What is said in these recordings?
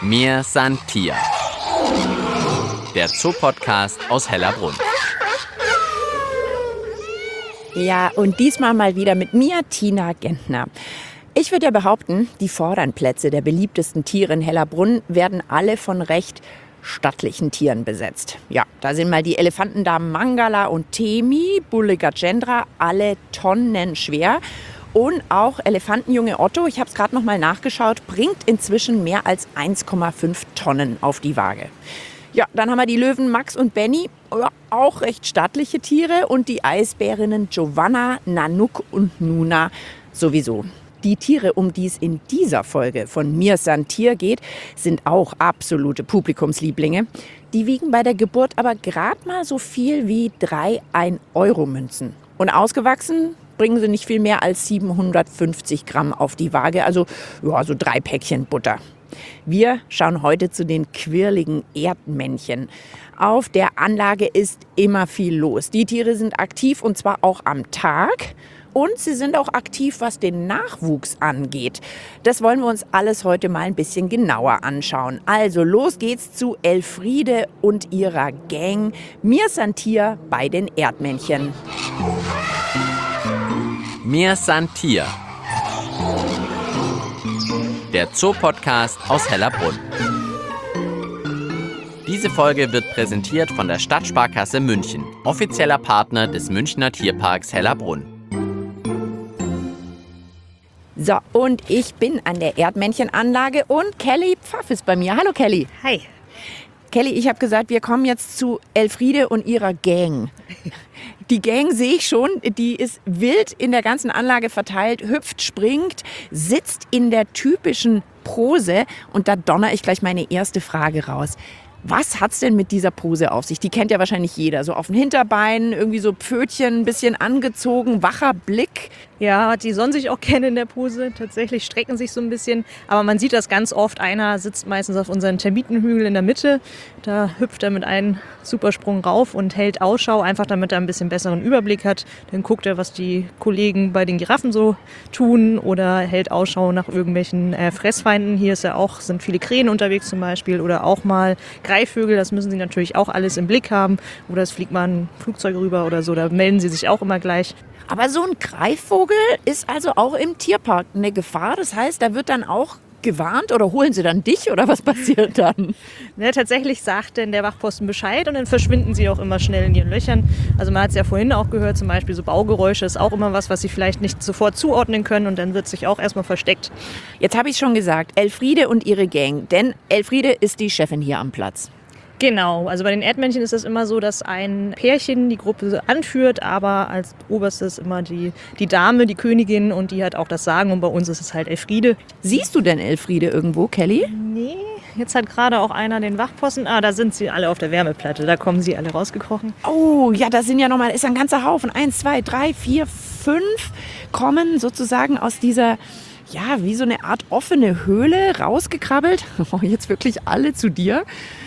Mir san Tier, der Zoopodcast aus Hellerbrunn. Ja, und diesmal mal wieder mit mir, Tina Gentner. Ich würde ja behaupten, die vorderen Plätze der beliebtesten Tiere in Hellerbrunn werden alle von recht stattlichen Tieren besetzt. Ja, da sind mal die Elefantendamen Mangala und Temi, Bulle Gajendra, alle tonnenschwer. Und auch Elefantenjunge Otto, ich habe es gerade noch mal nachgeschaut, bringt inzwischen mehr als 1,5 Tonnen auf die Waage. Ja, dann haben wir die Löwen Max und Benny, auch recht stattliche Tiere. Und die Eisbärinnen Giovanna, Nanook und Nuna sowieso. Die Tiere, um die es in dieser Folge von Mir san Tier geht, sind auch absolute Publikumslieblinge. Die wiegen bei der Geburt aber gerade mal so viel wie 3 1-Euro-Münzen. Und ausgewachsen bringen sie nicht viel mehr als 750 Gramm auf die Waage, also ja, so 3 Päckchen Butter. Wir schauen heute zu den quirligen Erdmännchen. Auf der Anlage ist immer viel los. Die Tiere sind aktiv und zwar auch am Tag. Und sie sind auch aktiv, was den Nachwuchs angeht. Das wollen wir uns alles heute mal ein bisschen genauer anschauen. Also los geht's zu Elfriede und ihrer Gang. Mir san Tier bei den Erdmännchen. Mir san Tier, der Zoopodcast aus Hellerbrunn. Diese Folge wird präsentiert von der Stadtsparkasse München, offizieller Partner des Münchner Tierparks Hellerbrunn. So, und ich bin an der Erdmännchenanlage und Kelly Pfaff ist bei mir. Hallo Kelly. Hi. Kelly, ich habe gesagt, wir kommen jetzt zu Elfriede und ihrer Gang. Die Gang sehe ich schon, die ist wild in der ganzen Anlage verteilt, hüpft, springt, sitzt in der typischen Pose. Und da donner ich gleich meine erste Frage raus. Was hat's denn mit dieser Pose auf sich? Die kennt ja wahrscheinlich jeder. So auf den Hinterbeinen, irgendwie so Pfötchen, ein bisschen angezogen, wacher Blick. Ja, die sollen sich auch kennen in der Pose. Tatsächlich strecken sich so ein bisschen. Aber man sieht das ganz oft. Einer sitzt meistens auf unseren Termitenhügel in der Mitte. Da hüpft er mit einem Supersprung rauf und hält Ausschau, einfach damit er ein bisschen besseren Überblick hat. Dann guckt er, was die Kollegen bei den Giraffen so tun oder hält Ausschau nach irgendwelchen Fressfeinden. Hier ist ja auch, sind viele Krähen unterwegs zum Beispiel oder auch mal Greifvögel. Das müssen sie natürlich auch alles im Blick haben. Oder es fliegt mal ein Flugzeug rüber oder so. Da melden sie sich auch immer gleich. Aber so ein Greifvogel ist also auch im Tierpark eine Gefahr. Das heißt, da wird dann auch gewarnt oder holen sie dann dich oder was passiert dann? Ne, tatsächlich sagt denn der Wachposten Bescheid und dann verschwinden sie auch immer schnell in ihren Löchern. Also man hat es ja vorhin auch gehört, zum Beispiel so Baugeräusche ist auch immer was sie vielleicht nicht sofort zuordnen können und dann wird sich auch erstmal versteckt. Jetzt habe ich schon gesagt, Elfriede und ihre Gang, denn Elfriede ist die Chefin hier am Platz. Genau, also bei den Erdmännchen ist es immer so, dass ein Pärchen die Gruppe anführt, aber als oberstes immer die Dame, die Königin und die hat auch das Sagen und bei uns ist es halt Elfriede. Siehst du denn Elfriede irgendwo, Kelly? Nee, jetzt hat gerade auch einer den Wachposten, da sind sie alle auf der Wärmeplatte, da kommen sie alle rausgekrochen. Oh, ja, da sind ja nochmal, ist ein ganzer Haufen, 1, 2, 3, 4, 5 kommen sozusagen aus dieser, ja, wie so eine Art offene Höhle rausgekrabbelt. Oh, jetzt wirklich alle zu dir.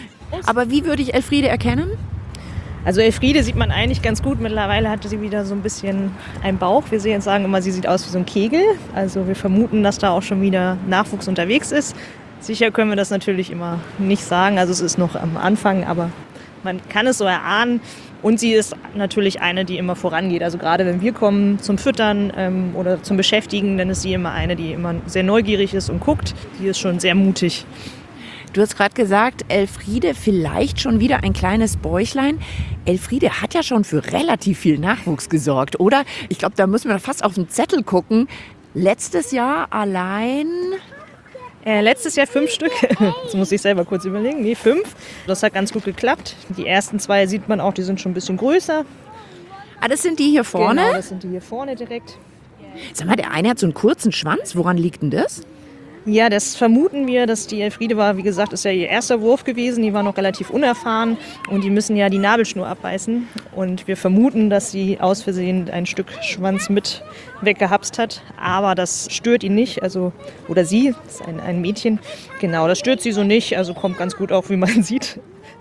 Aber wie würde ich Elfriede erkennen? Also Elfriede sieht man eigentlich ganz gut. Mittlerweile hatte sie wieder so ein bisschen einen Bauch. Wir sagen immer, sie sieht aus wie so ein Kegel. Also wir vermuten, dass da auch schon wieder Nachwuchs unterwegs ist. Sicher können wir das natürlich immer nicht sagen. Also es ist noch am Anfang, aber man kann es so erahnen. Und sie ist natürlich eine, die immer vorangeht. Also gerade wenn wir kommen zum Füttern oder zum Beschäftigen, dann ist sie immer eine, die immer sehr neugierig ist und guckt. Die ist schon sehr mutig. Du hast gerade gesagt, Elfriede vielleicht schon wieder ein kleines Bäuchlein. Elfriede hat ja schon für relativ viel Nachwuchs gesorgt, oder? Ich glaube, da müssen wir fast auf den Zettel gucken. Letztes Jahr allein... Letztes Jahr 5 Stück. Jetzt muss ich selber kurz überlegen. Nee, 5. Das hat ganz gut geklappt. Die ersten 2 sieht man auch, die sind schon ein bisschen größer. Ah, das sind die hier vorne? Genau, das sind die hier vorne direkt. Sag mal, der eine hat so einen kurzen Schwanz. Woran liegt denn das? Ja, das vermuten wir, dass die Elfriede war, wie gesagt, ist ja ihr erster Wurf gewesen. Die war noch relativ unerfahren und die müssen ja die Nabelschnur abbeißen. Und wir vermuten, dass sie aus Versehen ein Stück Schwanz mit weggehapst hat. Aber das stört ihn nicht, also, oder sie, das ist ein Mädchen. Genau, das stört sie so nicht, also kommt ganz gut auf, wie man sieht.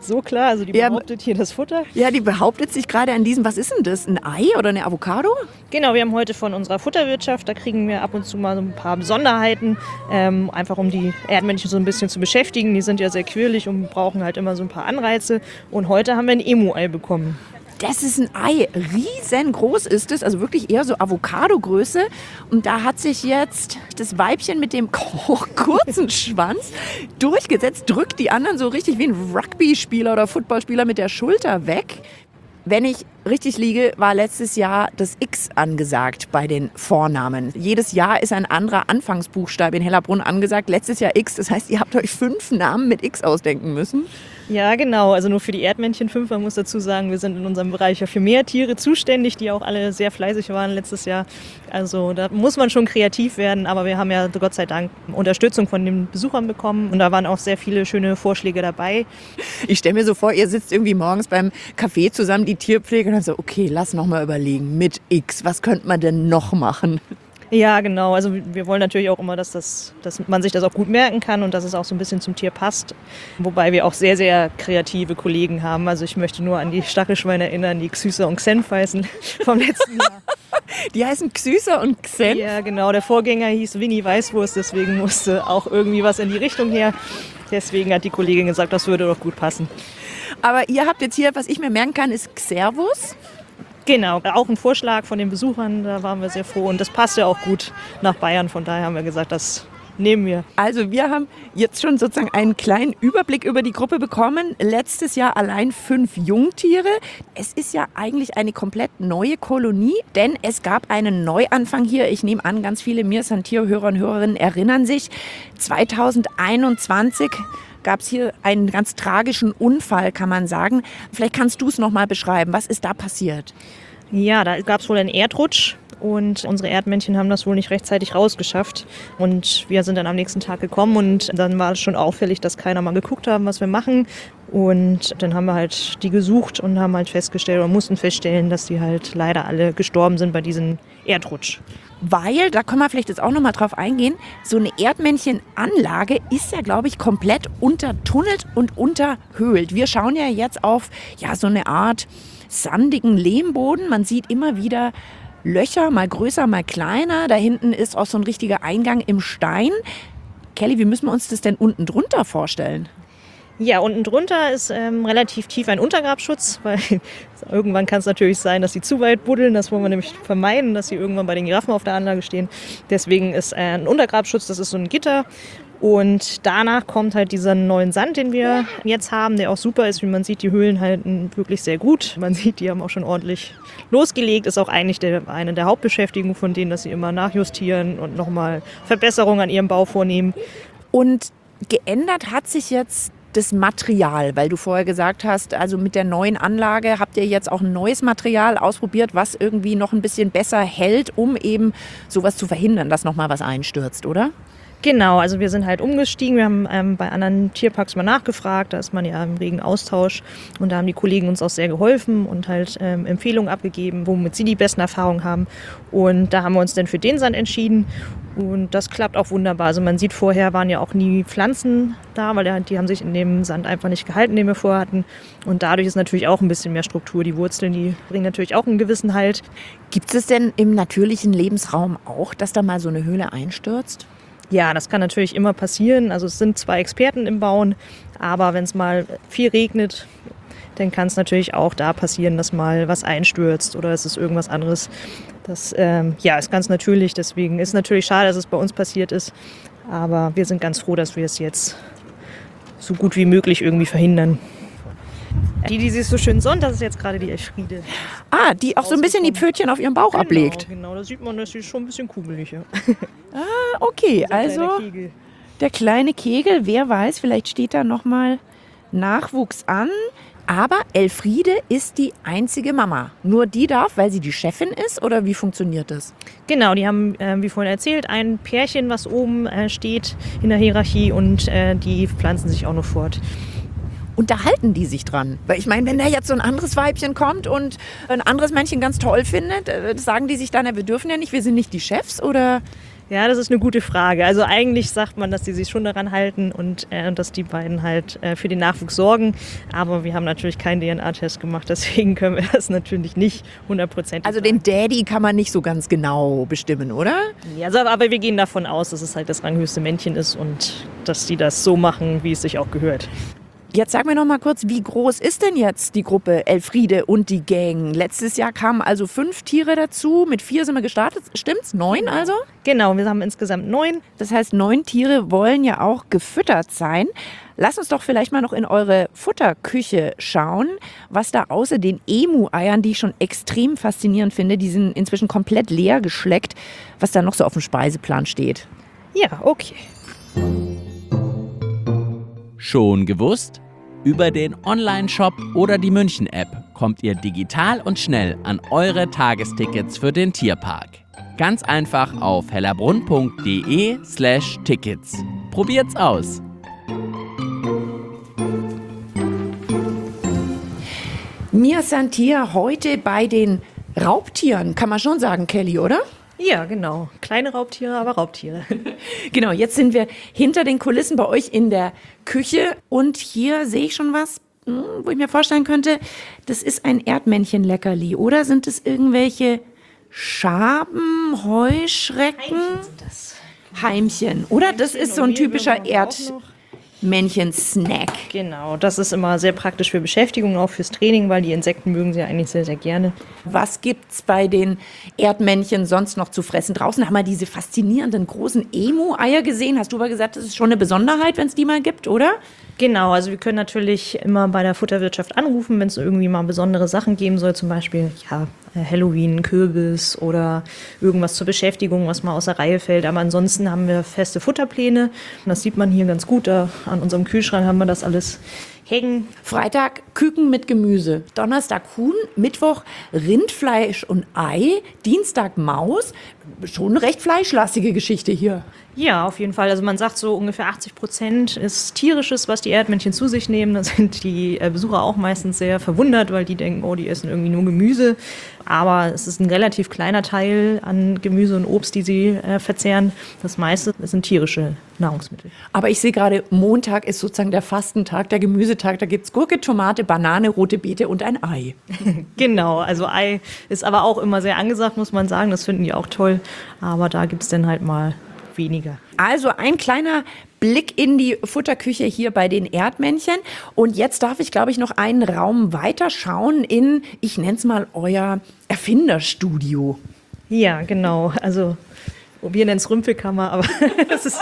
so klar. Also die behauptet hier das Futter. Ja, die behauptet sich gerade an diesem, was ist denn das, ein Ei oder eine Avocado? Genau, wir haben heute von unserer Futterwirtschaft, da kriegen wir ab und zu mal so ein paar Besonderheiten, einfach um die Erdmännchen so ein bisschen zu beschäftigen. Die sind ja sehr quirlig und brauchen halt immer so ein paar Anreize. Und heute haben wir ein Emu-Ei bekommen. Das ist ein Ei, riesengroß ist es, also wirklich eher so Avocado-Größe. Und da hat sich jetzt das Weibchen mit dem kurzen Schwanz durchgesetzt, drückt die anderen so richtig wie ein Rugby-Spieler oder Footballspieler mit der Schulter weg. Wenn ich richtig liege, war letztes Jahr das X angesagt bei den Vornamen. Jedes Jahr ist ein anderer Anfangsbuchstabe in Hellerbrunn angesagt. Letztes Jahr X, das heißt, ihr habt euch 5 Namen mit X ausdenken müssen. Ja, genau. Also nur für die Erdmännchen 5. Man muss dazu sagen, wir sind in unserem Bereich ja für mehr Tiere zuständig, die auch alle sehr fleißig waren letztes Jahr. Also da muss man schon kreativ werden. Aber wir haben ja Gott sei Dank Unterstützung von den Besuchern bekommen. Und da waren auch sehr viele schöne Vorschläge dabei. Ich stelle mir so vor, ihr sitzt irgendwie morgens beim Kaffee zusammen, die Tierpflege, und dann so, okay, lass noch mal überlegen, mit X, was könnte man denn noch machen? Ja, genau. Also wir wollen natürlich auch immer, dass man sich das auch gut merken kann und dass es auch so ein bisschen zum Tier passt. Wobei wir auch sehr, sehr kreative Kollegen haben. Also ich möchte nur an die Stachelschweine erinnern, die Xysa und Xenf heißen vom letzten Jahr. Die heißen Xysa und Xenf? Ja, genau. Der Vorgänger hieß Winnie Weißwurst, deswegen musste auch irgendwie was in die Richtung her. Deswegen hat die Kollegin gesagt, das würde doch gut passen. Aber ihr habt jetzt hier, was ich mir merken kann, ist Xervus. Genau, auch ein Vorschlag von den Besuchern, da waren wir sehr froh. Und das passt ja auch gut nach Bayern, von daher haben wir gesagt, das nehmen wir. Also wir haben jetzt schon sozusagen einen kleinen Überblick über die Gruppe bekommen. Letztes Jahr allein 5 Jungtiere. Es ist ja eigentlich eine komplett neue Kolonie, denn es gab einen Neuanfang hier. Ich nehme an, ganz viele Mir San Tier-Hörer und Hörerinnen erinnern sich. 2021 gab es hier einen ganz tragischen Unfall, kann man sagen. Vielleicht kannst du es noch mal beschreiben. Was ist da passiert? Ja, da gab es wohl einen Erdrutsch und unsere Erdmännchen haben das wohl nicht rechtzeitig rausgeschafft. Und wir sind dann am nächsten Tag gekommen und dann war es schon auffällig, dass keiner mal geguckt haben, was wir machen. Und dann haben wir halt die gesucht und haben halt festgestellt oder mussten feststellen, dass die halt leider alle gestorben sind bei diesem Erdrutsch. Weil, da können wir vielleicht jetzt auch noch mal drauf eingehen, so eine Erdmännchenanlage ist ja, glaube ich, komplett untertunnelt und unterhöhlt. Wir schauen ja jetzt auf so eine Art sandigen Lehmboden. Man sieht immer wieder Löcher, mal größer, mal kleiner. Da hinten ist auch so ein richtiger Eingang im Stein. Kelly, wie müssen wir uns das denn unten drunter vorstellen? Ja, unten drunter ist relativ tief ein Untergrabschutz, weil irgendwann kann es natürlich sein, dass sie zu weit buddeln. Das wollen wir nämlich vermeiden, dass sie irgendwann bei den Giraffen auf der Anlage stehen. Deswegen ist ein Untergrabschutz, das ist so ein Gitter. Und danach kommt halt dieser neuen Sand, den wir jetzt haben, der auch super ist. Wie man sieht, die Höhlen halten wirklich sehr gut. Man sieht, die haben auch schon ordentlich losgelegt. Ist auch eigentlich eine der Hauptbeschäftigungen von denen, dass sie immer nachjustieren und nochmal Verbesserungen an ihrem Bau vornehmen. Und geändert hat sich jetzt das Material, weil du vorher gesagt hast, also mit der neuen Anlage habt ihr jetzt auch ein neues Material ausprobiert, was irgendwie noch ein bisschen besser hält, um eben sowas zu verhindern, dass nochmal was einstürzt, oder? Genau, also wir sind halt umgestiegen. Wir haben bei anderen Tierparks mal nachgefragt, da ist man ja im regen Austausch und da haben die Kollegen uns auch sehr geholfen und halt Empfehlungen abgegeben, womit sie die besten Erfahrungen haben. Und da haben wir uns dann für den Sand entschieden und das klappt auch wunderbar. Also man sieht, vorher waren ja auch nie Pflanzen da, weil die haben sich in dem Sand einfach nicht gehalten, den wir vorher hatten. Und dadurch ist natürlich auch ein bisschen mehr Struktur. Die Wurzeln, die bringen natürlich auch einen gewissen Halt. Gibt es denn im natürlichen Lebensraum auch, dass da mal so eine Höhle einstürzt? Ja, das kann natürlich immer passieren. Also es sind 2 Experten im Bauen, aber wenn es mal viel regnet, dann kann es natürlich auch da passieren, dass mal was einstürzt oder es ist irgendwas anderes. Das ist ganz natürlich. Deswegen ist es natürlich schade, dass es bei uns passiert ist. Aber wir sind ganz froh, dass wir es jetzt so gut wie möglich irgendwie verhindern. Die sich so schön sonnt, das ist jetzt gerade die Elfriede. Ah, die auch so ein bisschen die Pfötchen auf ihrem Bauch ablegt. Genau, da sieht man, dass sie schon ein bisschen kugelig ist. Ah, okay, also der kleine Kegel, wer weiß, vielleicht steht da nochmal Nachwuchs an. Aber Elfriede ist die einzige Mama. Nur die darf, weil sie die Chefin ist, oder wie funktioniert das? Genau, die haben, wie vorhin erzählt, ein Pärchen, was oben steht in der Hierarchie und die pflanzen sich auch noch fort. Und da halten die sich dran. Weil ich meine, wenn da jetzt so ein anderes Weibchen kommt und ein anderes Männchen ganz toll findet, sagen die sich dann, wir dürfen ja nicht, wir sind nicht die Chefs, oder? Ja, das ist eine gute Frage. Also eigentlich sagt man, dass die sich schon daran halten und dass die beiden halt für den Nachwuchs sorgen. Aber wir haben natürlich keinen DNA-Test gemacht, deswegen können wir das natürlich nicht 100%. Also den Daddy kann man nicht so ganz genau bestimmen, oder? Ja, also, aber wir gehen davon aus, dass es halt das ranghöchste Männchen ist und dass die das so machen, wie es sich auch gehört. Jetzt sag mir noch mal kurz, wie groß ist denn jetzt die Gruppe Elfriede und die Gang? Letztes Jahr kamen also 5 Tiere dazu, mit 4 sind wir gestartet, stimmt's? 9 also? Genau, wir haben insgesamt 9. Das heißt, 9 Tiere wollen ja auch gefüttert sein. Lass uns doch vielleicht mal noch in eure Futterküche schauen, was da außer den Emu-Eiern, die ich schon extrem faszinierend finde, die sind inzwischen komplett leer geschleckt, was da noch so auf dem Speiseplan steht. Ja, okay. Schon gewusst? Über den Online-Shop oder die München-App kommt ihr digital und schnell an eure Tagestickets für den Tierpark. Ganz einfach auf hellerbrunn.de/Tickets. Probiert's aus! Wir sind hier heute bei den Raubtieren, kann man schon sagen, Kelly, oder? Ja, genau. Kleine Raubtiere, aber Raubtiere. Genau, jetzt sind wir hinter den Kulissen bei euch in der Küche und hier sehe ich schon was, wo ich mir vorstellen könnte, das ist ein Erdmännchen-Leckerli, oder sind es irgendwelche Schaben, Heuschrecken? Sind das. Heimchen, oder? Das ist so ein typischer Erdmännchen-Snack. Genau, das ist immer sehr praktisch für Beschäftigung, auch fürs Training, weil die Insekten mögen sie ja eigentlich sehr, sehr gerne. Was gibt's bei den Erdmännchen sonst noch zu fressen? Draußen haben wir diese faszinierenden großen Emu-Eier gesehen. Hast du aber gesagt, das ist schon eine Besonderheit, wenn es die mal gibt, oder? Genau, also wir können natürlich immer bei der Futterwirtschaft anrufen, wenn es irgendwie mal besondere Sachen geben soll, zum Beispiel Halloween, Kürbis oder irgendwas zur Beschäftigung, was mal aus der Reihe fällt. Aber ansonsten haben wir feste Futterpläne. Und das sieht man hier ganz gut. Da an unserem Kühlschrank haben wir das alles hängen. Freitag Küken mit Gemüse, Donnerstag Huhn, Mittwoch Rindfleisch und Ei, Dienstag Maus. Schon eine recht fleischlastige Geschichte hier. Ja, auf jeden Fall. Also man sagt so ungefähr 80% ist tierisches, was die Erdmännchen zu sich nehmen. Da sind die Besucher auch meistens sehr verwundert, weil die denken, oh, die essen irgendwie nur Gemüse. Aber es ist ein relativ kleiner Teil an Gemüse und Obst, die sie verzehren. Das meiste sind tierische Nahrungsmittel. Aber ich sehe gerade, Montag ist sozusagen der Fastentag, der Gemüsetag. Da gibt es Gurke, Tomate, Banane, rote Beete und ein Ei. Genau, also Ei ist aber auch immer sehr angesagt, muss man sagen. Das finden die auch toll. Aber da gibt es dann halt mal weniger. Also ein kleiner Blick in die Futterküche hier bei den Erdmännchen. Und jetzt darf ich, glaube ich, noch einen Raum weiter schauen in, ich nenne es mal, euer Erfinderstudio. Ja, genau. Also wir nennen es Rümpelkammer, aber das ist...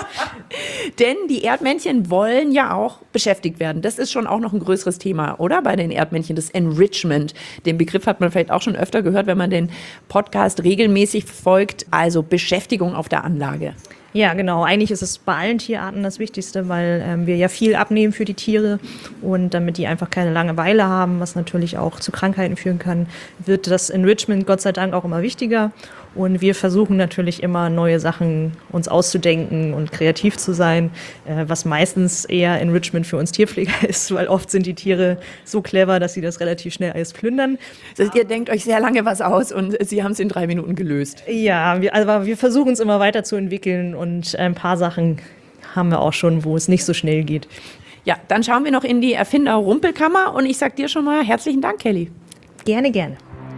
Denn die Erdmännchen wollen ja auch beschäftigt werden. Das ist schon auch noch ein größeres Thema, oder? Bei den Erdmännchen, das Enrichment. Den Begriff hat man vielleicht auch schon öfter gehört, wenn man den Podcast regelmäßig verfolgt. Also Beschäftigung auf der Anlage. Ja, genau. Eigentlich ist es bei allen Tierarten das Wichtigste, weil wir ja viel abnehmen für die Tiere und damit die einfach keine Langeweile haben, was natürlich auch zu Krankheiten führen kann, wird das Enrichment Gott sei Dank auch immer wichtiger. Und wir versuchen natürlich immer neue Sachen uns auszudenken und kreativ zu sein, was meistens eher Enrichment für uns Tierpfleger ist, weil oft sind die Tiere so clever, dass sie das relativ schnell alles plündern. Also ihr denkt euch sehr lange was aus und sie haben es in 3 Minuten gelöst. Ja, wir versuchen es immer weiterzuentwickeln und ein paar Sachen haben wir auch schon, wo es nicht so schnell geht. Ja, dann schauen wir noch in die Erfinder-Rumpelkammer und ich sag dir schon mal herzlichen Dank, Kelly. Gerne, gerne.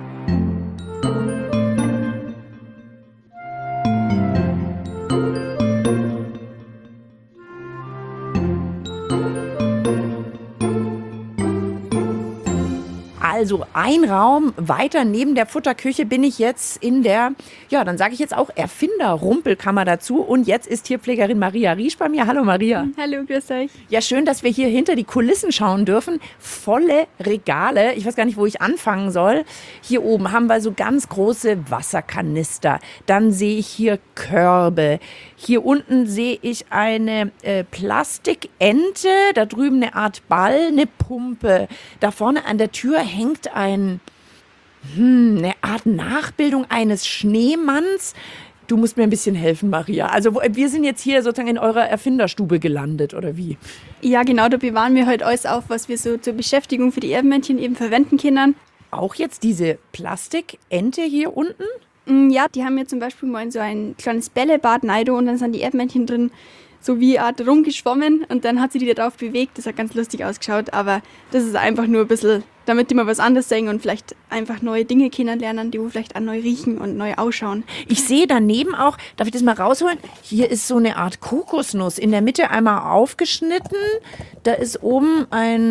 Also ein Raum weiter neben der Futterküche bin ich jetzt in der, ja, dann sage ich jetzt auch Erfinder-Rumpelkammer dazu. Und jetzt ist Tierpflegerin Maria Riesch bei mir. Hallo Maria. Hallo, grüß euch. Ja, schön, dass wir hier hinter die Kulissen schauen dürfen. Volle Regale. Ich weiß gar nicht, wo ich anfangen soll. Hier oben haben wir so ganz große Wasserkanister. Dann sehe ich hier Körbe. Hier unten sehe ich eine Plastikente. Da drüben eine Art Ball, eine Pumpe. Da vorne an der Tür hängt eine Art Nachbildung eines Schneemanns. Du musst mir ein bisschen helfen, Maria. Also wir sind jetzt hier sozusagen in eurer Erfinderstube gelandet, oder wie? Ja, genau, da bewahren wir halt alles auf, was wir so zur Beschäftigung für die Erdmännchen eben verwenden können. Auch jetzt diese Plastikente hier unten? Ja, die haben mir zum Beispiel mal in so ein kleines Bällebad Neido und dann sind die Erdmännchen drin so wie eine Art rumgeschwommen und dann hat sie die darauf bewegt. Das hat ganz lustig ausgeschaut, aber das ist einfach nur ein bisschen, damit die mal was anderes sehen und vielleicht einfach neue Dinge kennenlernen, die wo vielleicht auch neu riechen und neu ausschauen. Ich sehe daneben auch, darf ich das mal rausholen? Hier ist so eine Art Kokosnuss, in der Mitte einmal aufgeschnitten. Da ist oben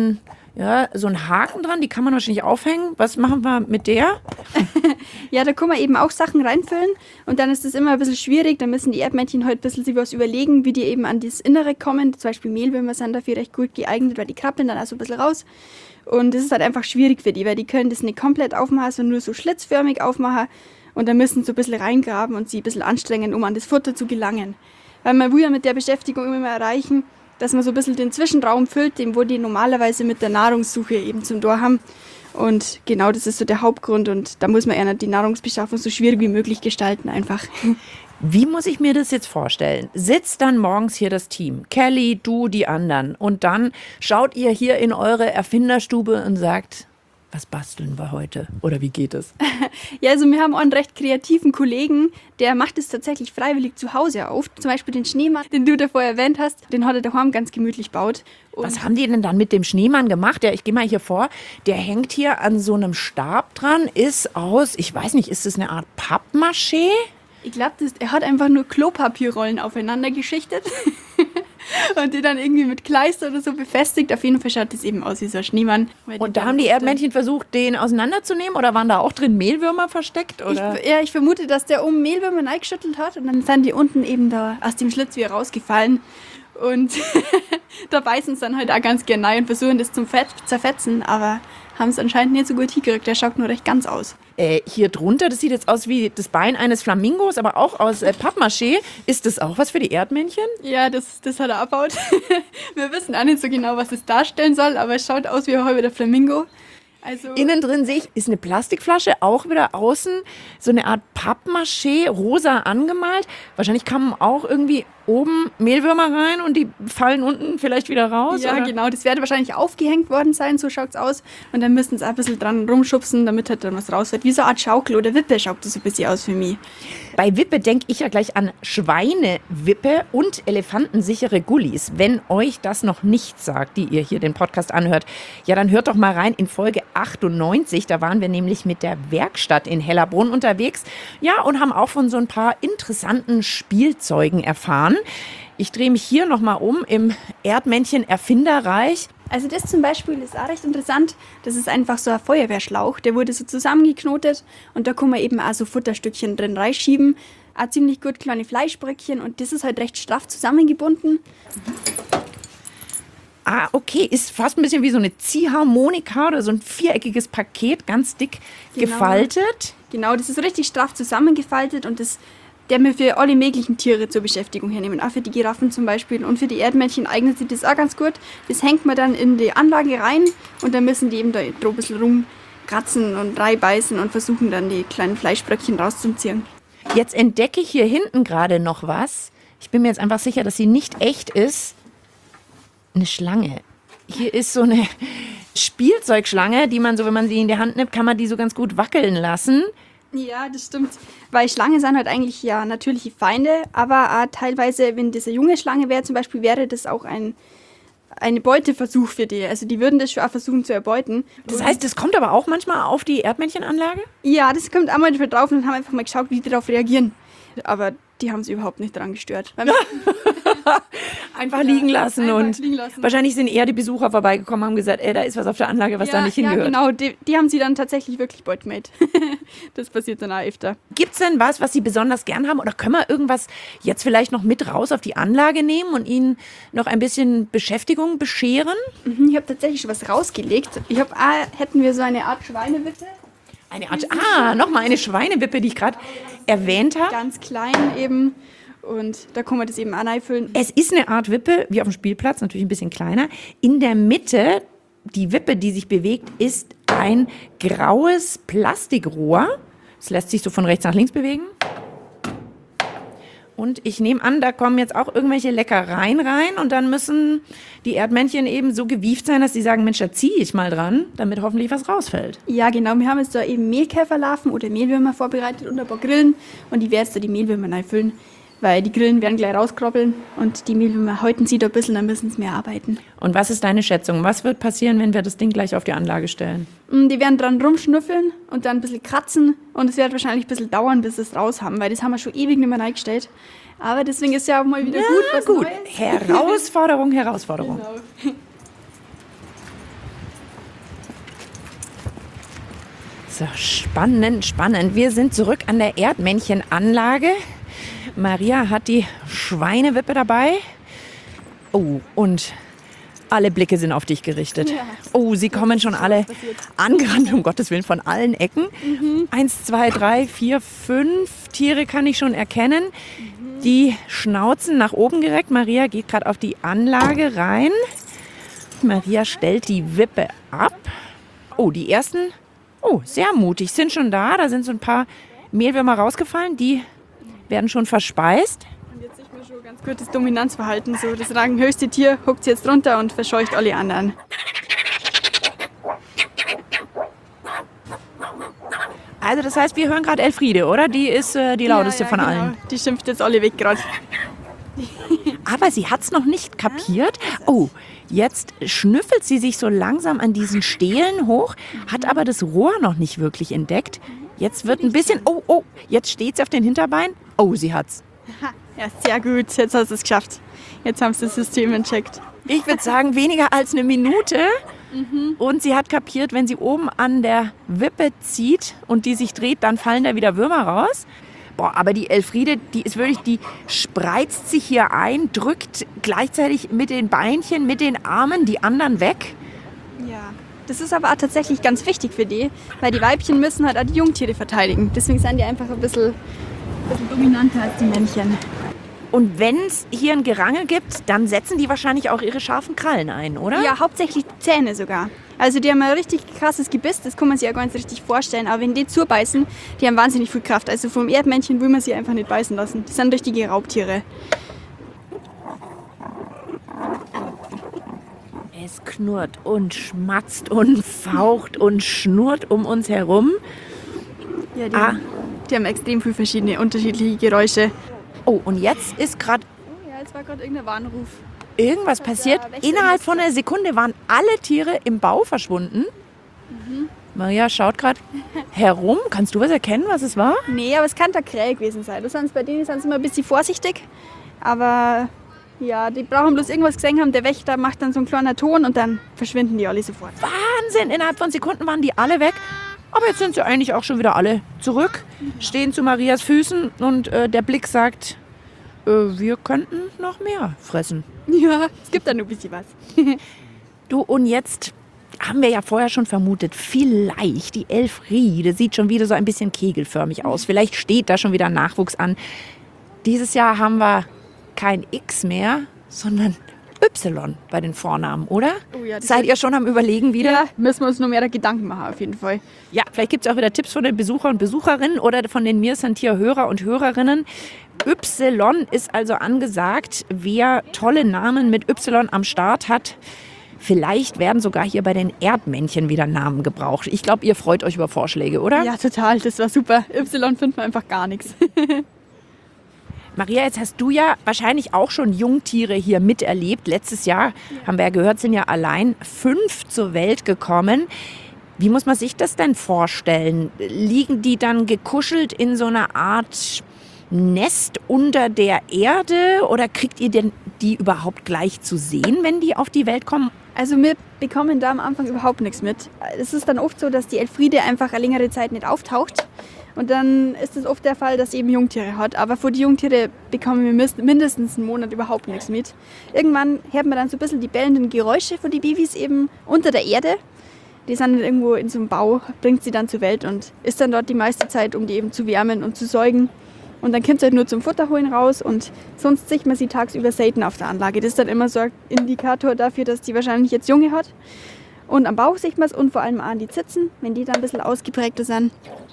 so ein Haken dran, die kann man wahrscheinlich aufhängen. Was machen wir mit der? Ja, da kann man eben auch Sachen reinfüllen und dann ist es immer ein bisschen schwierig. Da müssen die Erdmännchen halt ein bisschen sich was überlegen, wie die eben an das Innere kommen. Zum Beispiel Mehlwürmer sind dafür recht gut geeignet, weil die krabbeln dann auch so ein bisschen raus. Und das ist halt einfach schwierig für die, weil die können das nicht komplett aufmachen, sondern nur so schlitzförmig aufmachen. Und dann müssen sie so ein bisschen reingraben und sie ein bisschen anstrengen, um an das Futter zu gelangen. Weil man will ja mit der Beschäftigung immer mal erreichen, dass man so ein bisschen den Zwischenraum füllt, den wo die normalerweise mit der Nahrungssuche eben zum Tor haben. Und genau das ist so der Hauptgrund und da muss man eher die Nahrungsbeschaffung so schwierig wie möglich gestalten einfach. Wie muss ich mir das jetzt vorstellen? Sitzt dann morgens hier das Team, Kelly, du, die anderen und dann schaut ihr hier in eure Erfinderstube und sagt, was basteln wir heute? Oder wie geht es? Ja, also wir haben auch einen recht kreativen Kollegen, der macht es tatsächlich freiwillig zu Hause auf. Zum Beispiel den Schneemann, den du davor erwähnt hast, den hat er daheim ganz gemütlich gebaut. Was haben die denn dann mit dem Schneemann gemacht? Ja, ich gehe mal hier vor, der hängt hier an so einem Stab dran, ist aus, ich weiß nicht, ist das eine Art Pappmaché? Ich glaube, er hat einfach nur Klopapierrollen aufeinander geschichtet und die dann irgendwie mit Kleister oder so befestigt. Auf jeden Fall schaut das eben aus wie so ein Schneemann. Und da haben die Erdmännchen versucht, den auseinanderzunehmen oder waren da auch drin Mehlwürmer versteckt? Oder? Ich vermute, dass der oben Mehlwürmer reingeschüttelt hat und dann sind die unten eben da aus dem Schlitz wieder rausgefallen. Und da beißen sie dann halt auch ganz gerne rein und versuchen das zum Zerfetzen, aber haben es anscheinend nicht so gut hingekriegt. Der schaut nur recht ganz aus. Hier drunter, das sieht jetzt aus wie das Bein eines Flamingos, aber auch aus Pappmaché. Ist das auch was für die Erdmännchen? Ja, das hat er abgebaut. Wir wissen auch nicht so genau, was es darstellen soll, aber es schaut aus wie ein halber Flamingo. Also innen drin sehe ich, ist eine Plastikflasche, auch wieder außen so eine Art Pappmaché, rosa angemalt. Wahrscheinlich kamen auch irgendwie oben Mehlwürmer rein und die fallen unten vielleicht wieder raus? Ja, oder? Genau. Das wird wahrscheinlich aufgehängt worden sein, so schaut es aus. Und dann müssen sie auch ein bisschen dran rumschubsen, damit halt dann was raus wird. Wie so eine Art Schaukel oder Wippe schaut das so ein bisschen aus für mich. Bei Wippe denke ich ja gleich an Schweinewippe und elefantensichere Gullis. Wenn euch das noch nicht sagt, die ihr hier den Podcast anhört, ja, dann hört doch mal rein in Folge 98. Da waren wir nämlich mit der Werkstatt in Hellerbrunn unterwegs. Ja, und haben auch von so ein paar interessanten Spielzeugen erfahren. Ich drehe mich hier nochmal um im Erdmännchen-Erfinderreich. Also das zum Beispiel ist auch recht interessant. Das ist einfach so ein Feuerwehrschlauch. Der wurde so zusammengeknotet und da kann man eben auch so Futterstückchen drin reinschieben. Auch ziemlich gut kleine Fleischbröckchen und das ist halt recht straff zusammengebunden. Ah, okay, ist fast ein bisschen wie so eine Ziehharmonika oder so ein viereckiges Paket, ganz dick gefaltet. Genau, das ist richtig straff zusammengefaltet und der wir für alle möglichen Tiere zur Beschäftigung hernehmen. Auch für die Giraffen zum Beispiel und für die Erdmännchen eignet sich das auch ganz gut. Das hängt man dann in die Anlage rein und dann müssen die eben da ein bisschen rumkratzen und reinbeißen und versuchen dann die kleinen Fleischbröckchen rauszuziehen. Jetzt entdecke ich hier hinten gerade noch was. Ich bin mir jetzt einfach sicher, dass sie nicht echt ist. Eine Schlange. Hier ist so eine Spielzeugschlange, die man so, wenn man sie in die Hand nimmt, kann man die so ganz gut wackeln lassen. Ja, das stimmt. Weil Schlangen sind halt eigentlich ja natürliche Feinde, aber auch teilweise, wenn das eine junge Schlange wäre, zum Beispiel, wäre das auch ein Beuteversuch für die. Also die würden das schon auch versuchen zu erbeuten. Das heißt, das kommt aber auch manchmal auf die Erdmännchenanlage? Ja, das kommt auch mal drauf und haben einfach mal geschaut, wie die darauf reagieren. Aber die haben es überhaupt nicht dran gestört. Einfach liegen lassen einfach und liegen lassen. Wahrscheinlich sind eher die Besucher vorbeigekommen und haben gesagt, da ist was auf der Anlage, was da nicht hingehört. Ja, genau. Die haben sie dann tatsächlich wirklich beutmade. Das passiert dann auch öfter. Gibt es denn was sie besonders gern haben oder können wir irgendwas jetzt vielleicht noch mit raus auf die Anlage nehmen und ihnen noch ein bisschen Beschäftigung bescheren? Ich habe tatsächlich schon was rausgelegt. Hätten wir so eine Art Schweinewippe. Nochmal eine Schweinewippe, die ich gerade erwähnt habe. Ganz klein eben. Und da kann man das eben auch reinfüllen. Es ist eine Art Wippe, wie auf dem Spielplatz, natürlich ein bisschen kleiner. In der Mitte, die Wippe, die sich bewegt, ist ein graues Plastikrohr. Es lässt sich so von rechts nach links bewegen. Und ich nehme an, da kommen jetzt auch irgendwelche Leckereien rein und dann müssen die Erdmännchen eben so gewieft sein, dass sie sagen, Mensch, da ziehe ich mal dran, damit hoffentlich was rausfällt. Ja, genau. Wir haben jetzt da eben Mehlkäferlarven oder Mehlwürmer vorbereitet und ein paar Grillen. Und ich werde jetzt da die Mehlwürmer reinfüllen, weil die Grillen werden gleich rauskrobbeln und die Mehlwürmer häuten sie da ein bisschen, dann müssen sie mehr arbeiten. Und was ist deine Schätzung? Was wird passieren, wenn wir das Ding gleich auf die Anlage stellen? Die werden dran rumschnüffeln und dann ein bisschen kratzen und es wird wahrscheinlich ein bisschen dauern, bis sie es raus haben, weil das haben wir schon ewig nicht mehr reingestellt. Aber deswegen ist ja auch mal wieder gut, was gut. Neues. Herausforderung, Herausforderung. Genau. So, spannend, spannend. Wir sind zurück an der Erdmännchenanlage. Maria hat die Schweinewippe dabei. Oh, und alle Blicke sind auf dich gerichtet. Ja. Oh, sie kommen schon alle angerannt, um Gottes Willen, von allen Ecken. 1, 2, 3, 4, 5 Tiere kann ich schon erkennen. Die Schnauzen nach oben gereckt. Maria geht gerade auf die Anlage rein. Maria stellt die Wippe ab. Oh, die ersten, sehr mutig, sind schon da. Da sind so ein paar Mehlwürmer rausgefallen. Die werden schon verspeist. Und jetzt sieht man schon ganz gut das Dominanzverhalten. So, das ranghöchste Tier huckt jetzt runter und verscheucht alle anderen. Also das heißt, wir hören gerade Elfriede, oder? Die ist die lauteste von genau. allen. Die schimpft jetzt alle weg gerade. Aber sie hat es noch nicht kapiert. Oh, jetzt schnüffelt sie sich so langsam an diesen Stelen hoch, hat aber das Rohr noch nicht wirklich entdeckt. Jetzt wird ein bisschen, jetzt steht sie auf den Hinterbeinen. Oh, sie hat's. Ja, sehr gut. Jetzt hast du es geschafft. Jetzt haben sie das System entcheckt. Ich würde sagen, weniger als eine Minute. Und sie hat kapiert, wenn sie oben an der Wippe zieht und die sich dreht, dann fallen da wieder Würmer raus. Boah, aber die Elfriede, die ist wirklich, die spreizt sich hier ein, drückt gleichzeitig mit den Beinchen, mit den Armen die anderen weg. Ja. Das ist aber auch tatsächlich ganz wichtig für die, weil die Weibchen müssen halt auch die Jungtiere verteidigen. Deswegen sind die einfach ein bisschen dominanter als die Männchen. Und wenn es hier ein Gerangel gibt, dann setzen die wahrscheinlich auch ihre scharfen Krallen ein, oder? Ja, hauptsächlich die Zähne sogar. Also die haben ein richtig krasses Gebiss, das kann man sich ja gar nicht richtig vorstellen. Aber wenn die zubeißen, die haben wahnsinnig viel Kraft. Also vom Erdmännchen will man sie einfach nicht beißen lassen. Das sind richtige Raubtiere. Es knurrt und schmatzt und faucht und schnurrt um uns herum. Ja, die haben extrem viele verschiedene, unterschiedliche Geräusche. Oh, und jetzt ist gerade Oh ja, jetzt war gerade irgendein Warnruf. irgendwas passiert. Innerhalb von einer Sekunde waren alle Tiere im Bau verschwunden. Maria schaut gerade herum. Kannst du was erkennen, was es war? Nee, aber es kann da Krähe gewesen sein. Bei denen sind sie immer ein bisschen vorsichtig. Aber ja, die brauchen bloß irgendwas gesehen haben. Der Wächter macht dann so einen kleinen Ton und dann verschwinden die alle sofort. Wahnsinn, innerhalb von Sekunden waren die alle weg. Aber jetzt sind sie eigentlich auch schon wieder alle zurück, stehen zu Marias Füßen und der Blick sagt, wir könnten noch mehr fressen. Ja, es gibt da nur ein bisschen was. Du, und jetzt haben wir ja vorher schon vermutet, vielleicht die Elfriede sieht schon wieder so ein bisschen kegelförmig aus. Vielleicht steht da schon wieder Nachwuchs an. Dieses Jahr haben wir kein X mehr, sondern Y bei den Vornamen, oder? Oh ja, das Seid ihr schon am Überlegen wieder? Ja, müssen wir uns noch mehr Gedanken machen, auf jeden Fall. Ja, vielleicht gibt es auch wieder Tipps von den Besuchern und Besucherinnen oder von den Mir Santier Hörer und Hörerinnen. Y ist also angesagt. Wer tolle Namen mit Y am Start hat, vielleicht werden sogar hier bei den Erdmännchen wieder Namen gebraucht. Ich glaube, ihr freut euch über Vorschläge, oder? Ja, total. Das war super. Y finden wir einfach gar nichts. Maria, jetzt hast du ja wahrscheinlich auch schon Jungtiere hier miterlebt. Letztes Jahr, haben wir ja gehört, sind ja allein 5 zur Welt gekommen. Wie muss man sich das denn vorstellen? Liegen die dann gekuschelt in so einer Art Nest unter der Erde oder kriegt ihr denn die überhaupt gleich zu sehen, wenn die auf die Welt kommen? Also wir bekommen da am Anfang überhaupt nichts mit. Es ist dann oft so, dass die Elfriede einfach eine längere Zeit nicht auftaucht. Und dann ist es oft der Fall, dass sie eben Jungtiere hat. Aber vor die Jungtiere bekommen wir mindestens einen Monat überhaupt nichts mit. Irgendwann hört man dann so ein bisschen die bellenden Geräusche von den Babys eben unter der Erde. Die sind dann irgendwo in so einem Bau, bringt sie dann zur Welt und ist dann dort die meiste Zeit, um die eben zu wärmen und zu säugen. Und dann kommt sie halt nur zum Futterholen raus und sonst sieht man sie tagsüber selten auf der Anlage. Das ist dann immer so ein Indikator dafür, dass die wahrscheinlich jetzt Junge hat. Und am Bauch sieht man es und vor allem auch an die Zitzen, wenn die dann ein bisschen ausgeprägter sind.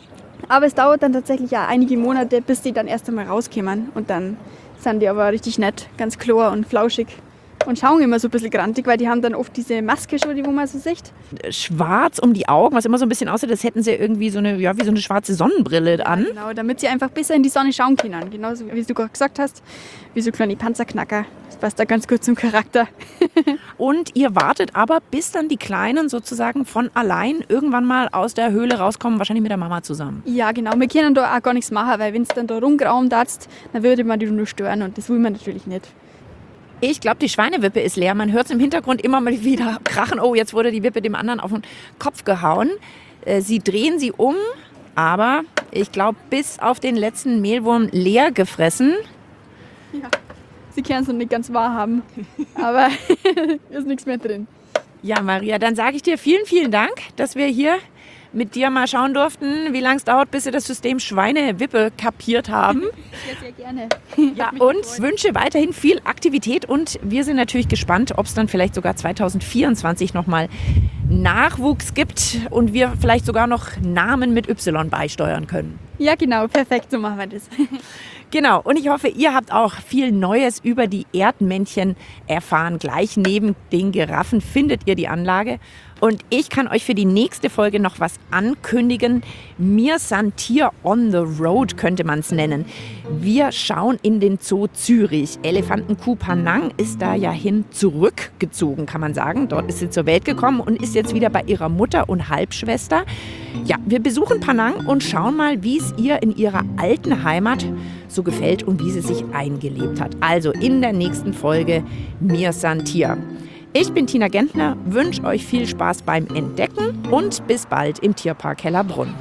Aber es dauert dann tatsächlich ja einige Monate, bis die dann erst einmal rauskommen. Und dann sind die aber richtig nett, ganz klar und flauschig. Und schauen immer so ein bisschen grantig, weil die haben dann oft diese Maske schon, die wo man so sieht. Schwarz um die Augen, was immer so ein bisschen aussieht, als hätten sie irgendwie so eine, ja, wie so eine schwarze Sonnenbrille an. Genau, damit sie einfach besser in die Sonne schauen können. Genauso wie du gerade gesagt hast, wie so kleine Panzerknacker. Das passt da ganz gut zum Charakter. Und ihr wartet aber, bis dann die Kleinen sozusagen von allein irgendwann mal aus der Höhle rauskommen, wahrscheinlich mit der Mama zusammen. Ja, genau. Wir können da auch gar nichts machen, weil wenn es dann da rumgrauen darfst, dann würde man die nur stören und das will man natürlich nicht. Ich glaube, die Schweinewippe ist leer. Man hört es im Hintergrund immer mal wieder krachen. Oh, jetzt wurde die Wippe dem anderen auf den Kopf gehauen. Sie drehen sie um, aber ich glaube, bis auf den letzten Mehlwurm leer gefressen. Ja, sie können es noch nicht ganz wahr haben, aber ist nichts mehr drin. Ja, Maria, dann sage ich dir vielen, vielen Dank, dass wir hier mit dir mal schauen durften, wie lange es dauert, bis wir das System Schweinewippe kapiert haben. Sehr, sehr gerne. Ja, und wünsche weiterhin viel Aktivität und wir sind natürlich gespannt, ob es dann vielleicht sogar 2024 nochmal Nachwuchs gibt und wir vielleicht sogar noch Namen mit Y beisteuern können. Ja, genau, perfekt, so machen wir das. Genau, und ich hoffe, ihr habt auch viel Neues über die Erdmännchen erfahren. Gleich neben den Giraffen findet ihr die Anlage. Und ich kann euch für die nächste Folge noch was ankündigen. Mir san Tier on the Road könnte man es nennen. Wir schauen in den Zoo Zürich. Elefantenkuh Panang ist da ja hin zurückgezogen, kann man sagen. Dort ist sie zur Welt gekommen und ist jetzt wieder bei ihrer Mutter und Halbschwester. Ja, wir besuchen Panang und schauen mal, wie es ihr in ihrer alten Heimat so gefällt und wie sie sich eingelebt hat. Also in der nächsten Folge Mir san Tier. Ich bin Tina Gentner, wünsche euch viel Spaß beim Entdecken und bis bald im Tierpark Hellerbrunn.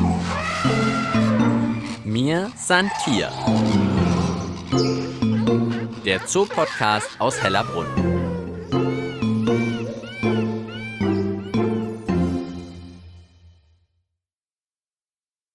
Mir san Tier. Der Zoo-Podcast aus Hellerbrunn.